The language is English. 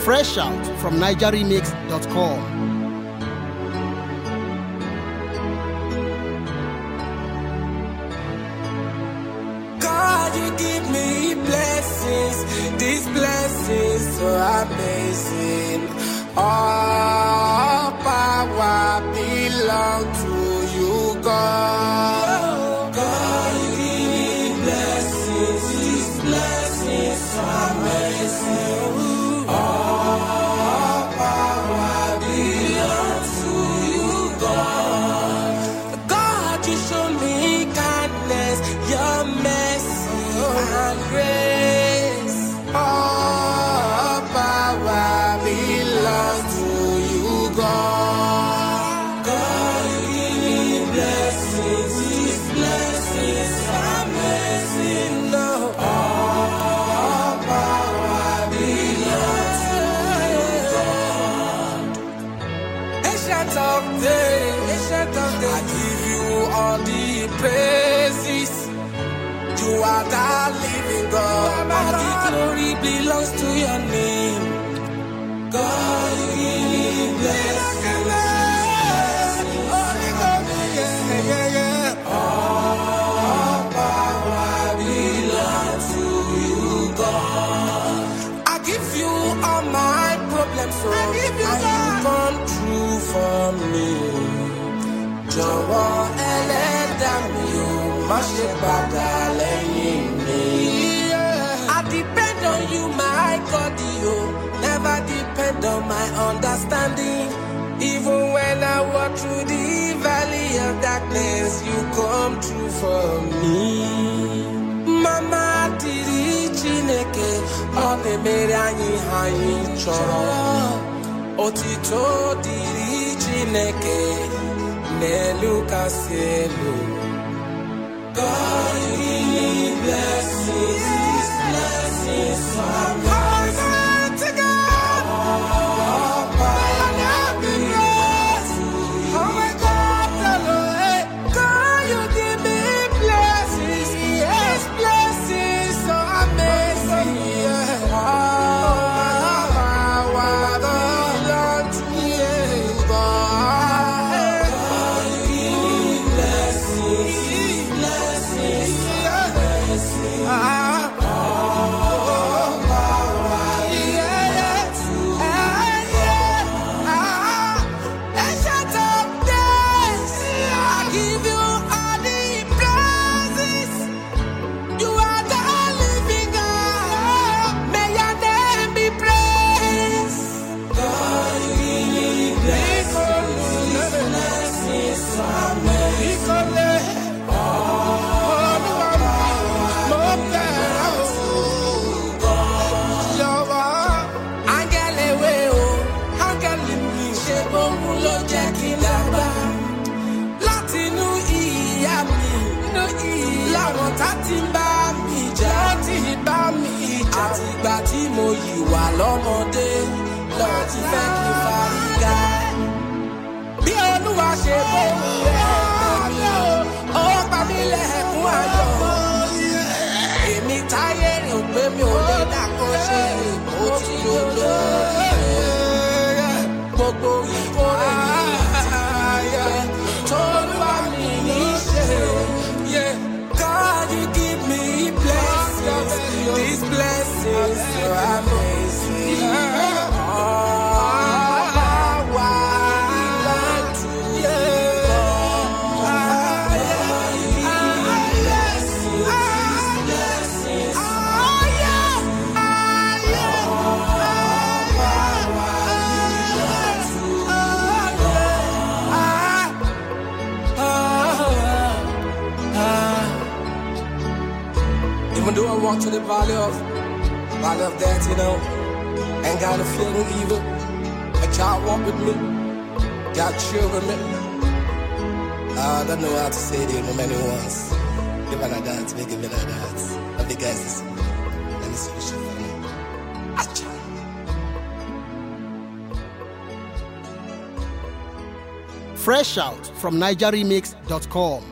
Fresh out from NigerRemix.com. God, you give me blessings, these blessings so amazing. All power belong to you, God. God, you give me blessings, these blessings so amazing. All power belong to you, God. God, you show me kindness, your mercy and grace. All power belongs to you, God. God, you give me blessings, these blessings are amazing. No, all power belongs to you, God. Ancient of days, I give you all the praises. You are the living God. All the glory belongs to your name. God, you give me blessings. All power belongs to you, God. I give you all my problems, so and you come true for me. Jọ̀wọ́ ẹlẹ́dàá mi ò má ṣe padà lẹ́yìn mi. I depend on you, my God, you never depend on my understanding. Even when I walk through the valley of darkness, you come true for me. Mama diri Chineke, ọ na-emere anyị ha anyị chọrọ. Otito diri Chineke, n'elu kasị elu. God, you give me blessings, these blessings are amazing. All power belongs to you. Oh my God, God, you give me blessings, yes, blessings so amazing. All power belongs to you, God. God, you give me blessings, these blessings are amazing. All power belongs to you, God. Ancient of days, I give you all the praises. You are the living God. May your name be praised. God, you give me blessings, these blessings are amazing. All power belongs to you, God. Áńgẹ́lì wé o, áńgẹ́lì mi ṣe bóun ló jẹ́ kí n dàgbà. Láti inú ìyá mi, láwọn tá ti ń bá mi jà, àtìgbà tí mo yìí wà lọ́mọdé, lọ́ọ́ ti fẹ́ kí n fárígá. Bí Olúwa ṣe bóun rẹ̀ mi o, ó pa mí lẹ́kún ayọ̀. Èmi táyé rò pé mi ò lè dàkọ́ṣe, ó ti yọ̀lọ́. Gbogbo ìkórè mi ti yẹ, t'Olúwa mi ní ṣe. God, you give me blessings, these blessings are amazing. All power belongs to you, God. God, you give me blessings, these blessings are amazing. All power belongs to you, God. Even though I walk to the valley of death, ain't got a fear no evil. A child walk with me, got chill with me. I don't know how to say it even many ones. Give me that dance, make it me that dance. Love the guys listen. Let me see what you for me. Acha. Fresh out from NigerRemix.com.